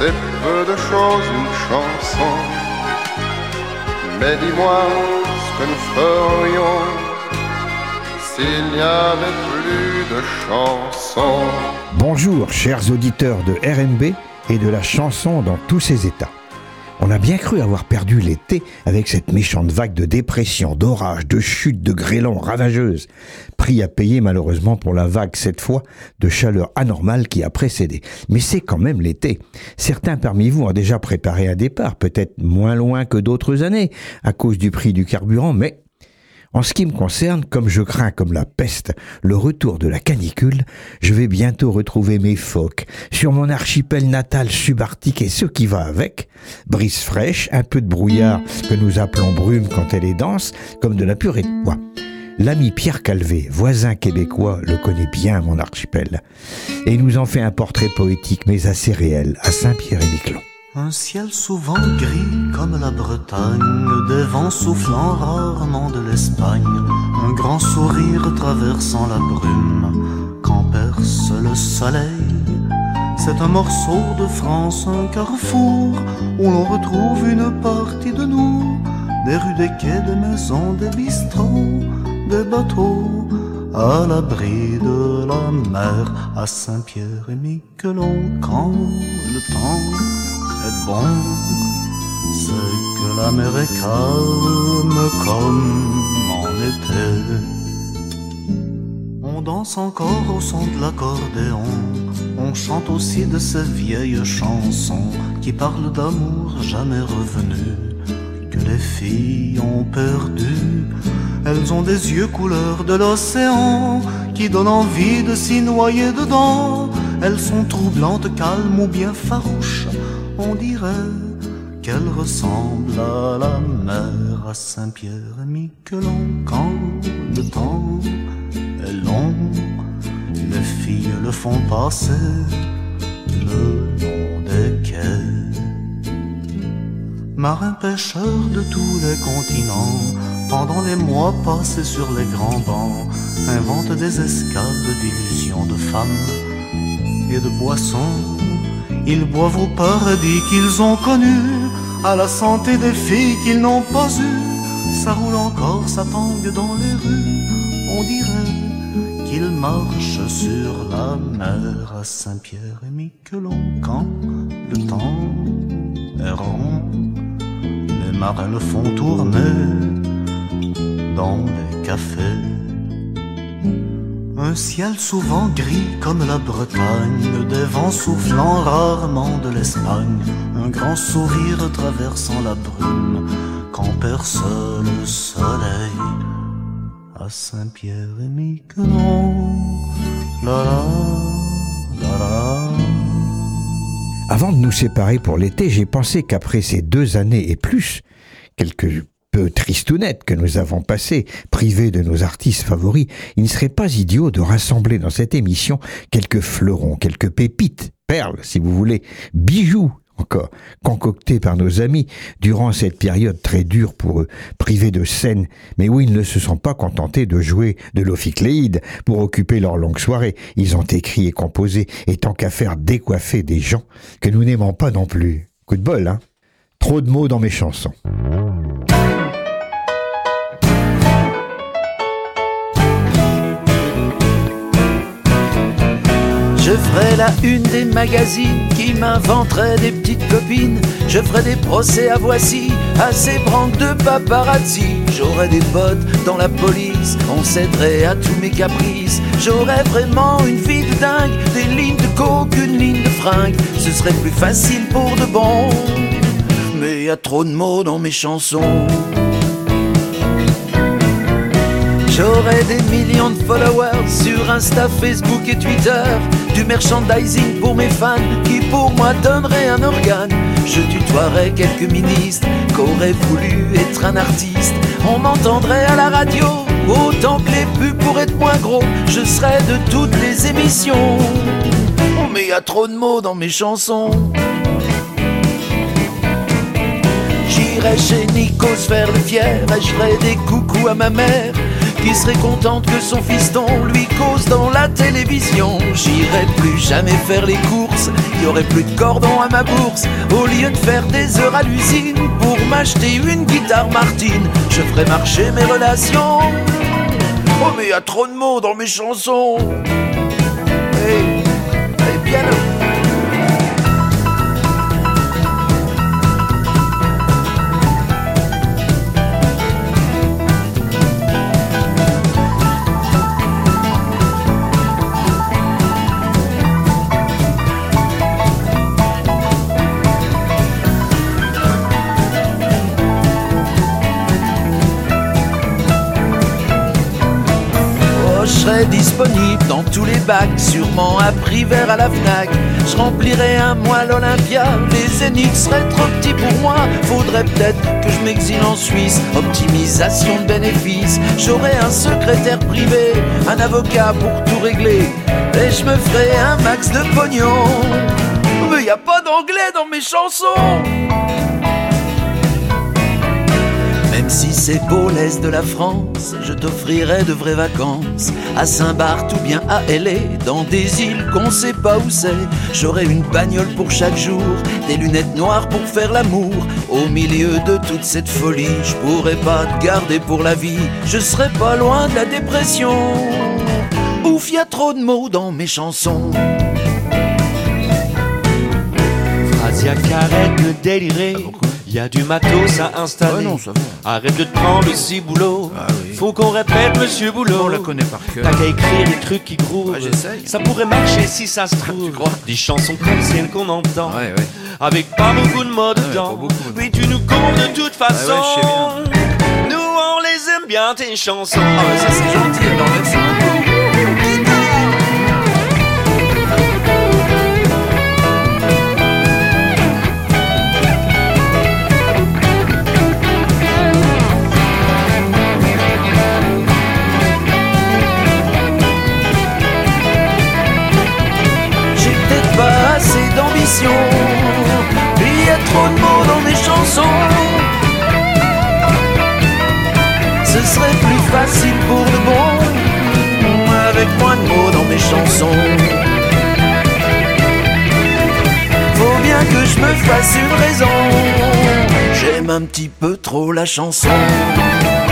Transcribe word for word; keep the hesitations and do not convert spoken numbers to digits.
c'est peu de choses une chanson. Mais dis-moi ce que nous ferions s'il n'y avait plus de chansons. Bonjour chers auditeurs de R N B et de la chanson dans tous ses états. On a bien cru avoir perdu l'été avec cette méchante vague de dépression, d'orage, de chute, de grêlons ravageuses. Prix à payer malheureusement pour la vague cette fois de chaleur anormale qui a précédé. Mais c'est quand même l'été. Certains parmi vous ont déjà préparé un départ, peut-être moins loin que d'autres années, à cause du prix du carburant, mais en ce qui me concerne, comme je crains comme la peste le retour de la canicule, je vais bientôt retrouver mes phoques sur mon archipel natal subarctique et ce qui va avec. Brise fraîche, un peu de brouillard que nous appelons brume quand elle est dense, comme de la purée de pois. L'ami Pierre Calvé, voisin québécois, le connaît bien mon archipel. Et il nous en fait un portrait poétique mais assez réel à Saint-Pierre-et-Miquelon. Un ciel souvent gris comme la Bretagne, des vents soufflant rarement de l'Espagne, un grand sourire traversant la brume quand perce le soleil. C'est un morceau de France, un carrefour où l'on retrouve une partie de nous, des rues, des quais, des maisons, des bistrots, des bateaux, à l'abri de la mer, à Saint-Pierre-et-Miquelon, quand le temps est bon, c'est que la mer est calme comme en été. On danse encore au son de l'accordéon, on chante aussi de ces vieilles chansons qui parlent d'amour jamais revenu, que les filles ont perdu. Elles ont des yeux couleur de l'océan qui donnent envie de s'y noyer dedans. Elles sont troublantes, calmes ou bien farouches, on dirait qu'elle ressemble à la mer, à Saint-Pierre-et-Miquelon. Quand le temps est long, les filles le font passer le long des quais. Marins pêcheurs de tous les continents, pendant les mois passés sur les grands bancs, inventent des escales d'illusions de femmes et de boissons. Ils boivent au paradis qu'ils ont connu, à la santé des filles qu'ils n'ont pas eues. Ça roule encore, ça tangue dans les rues, on dirait qu'ils marchent sur la mer, à Saint-Pierre-et-Miquelon. Quand le temps est rond, les marins le font tourner dans les cafés. Un ciel souvent gris comme la Bretagne, des vents soufflant rarement de l'Espagne, un grand sourire traversant la brume quand perce le soleil, à Saint-Pierre-et-Miquelon. La la, la la. Avant de nous séparer pour l'été, j'ai pensé qu'après ces deux années et plus, quelques peu tristounettes que nous avons passées, privés de nos artistes favoris, il ne serait pas idiot de rassembler dans cette émission quelques fleurons, quelques pépites, perles si vous voulez, bijoux encore, concoctés par nos amis durant cette période très dure pour eux, privés de scène, mais où ils ne se sont pas contentés de jouer de l'ophicléide pour occuper leur longue soirée. Ils ont écrit et composé, et tant qu'à faire décoiffer des gens que nous n'aimons pas non plus. Coup de bol, hein? Trop de mots dans mes chansons. Je ferai la une des magazines qui m'inventeraient des petites copines. Je ferai des procès à Voici, à ces branques de paparazzi. J'aurai des potes dans la police, on céderait à tous mes caprices. J'aurais vraiment une vie de dingue, des lignes de coke, une ligne de fringues. Ce serait plus facile pour de bon, mais y a trop de mots dans mes chansons. J'aurai des millions de followers sur Insta, Facebook et Twitter. Du merchandising pour mes fans qui pour moi donneraient un organe. Je tutoierai quelques ministres qu'auraient voulu être un artiste. On m'entendrait à la radio autant que les pubs pour être moins gros. Je serais de toutes les émissions. Oh mais y a trop de mots dans mes chansons. J'irai chez Nikos faire le fier et je ferai des coucous à ma mère qui serait contente que son fiston lui cause dans la télévision. j'irai plus jamais faire les courses. Il y aurait plus de cordons à ma bourse. Au lieu de faire des heures à l'usine pour m'acheter une guitare Martine, je ferai marcher mes relations. Oh mais y a trop de mots dans mes chansons. Hey, hey, piano. Je serai disponible dans tous les bacs, sûrement à prix vert à la Fnac. Je remplirai un mois l'Olympia, les zéniths seraient trop petits pour moi. Faudrait peut-être que je m'exile en Suisse, optimisation de bénéfices. J'aurai un secrétaire privé, un avocat pour tout régler, et je me ferai un max de pognon. Mais y a pas d'anglais dans mes chansons. Même si c'est beau l'Est de la France, je t'offrirai de vraies vacances à Saint-Barth ou bien à L A, dans des îles qu'on sait pas où c'est. J'aurai une bagnole pour chaque jour, des lunettes noires pour faire l'amour. Au milieu de toute cette folie, je pourrais pas te garder pour la vie. Je serai pas loin de la dépression. Ouf, y a trop de mots dans mes chansons. Phrasia, arrête de délirer. Y a du matos à installer. Ouais, non, ça va. Arrête de te prendre le ciboulot. Ah oui. Faut qu'on répète Monsieur Boulot. On la connaît par cœur. T'as qu'à écrire des trucs qui grouvent. Ouais, j'essaye. Ça pourrait marcher si ça se trouve. Tu crois? Des chansons comme celles qu'on entend. Ouais, ouais. Avec pas beaucoup de mots Ouais, dedans. pas beaucoup, mais Oui, tu nous comptes de toute façon. Ouais, ouais, je sais bien. Nous, on les aime bien, tes chansons. Ah bah ça c'est gentil, alors merci beaucoup. Pas assez d'ambition, il y a trop de mots dans mes chansons. Ce serait plus facile pour de bon, avec moins de mots dans mes chansons. Faut bien que je me fasse une raison, j'aime un petit peu trop la chanson.